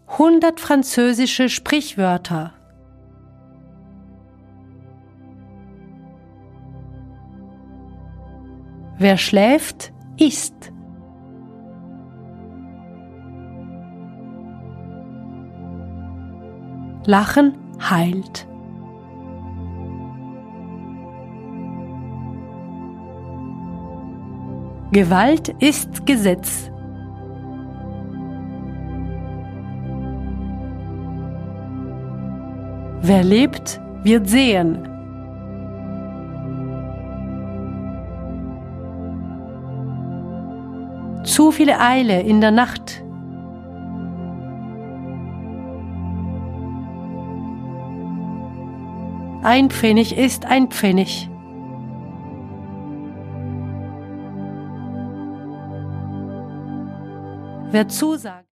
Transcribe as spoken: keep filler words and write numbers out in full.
hundert französische Sprichwörter. Wer schläft, isst. Lachen heilt. Gewalt ist Gesetz. Wer lebt, wird sehen. Zu viele Eile in der Nacht. Ein Pfennig ist ein Pfennig. Wer zusagt,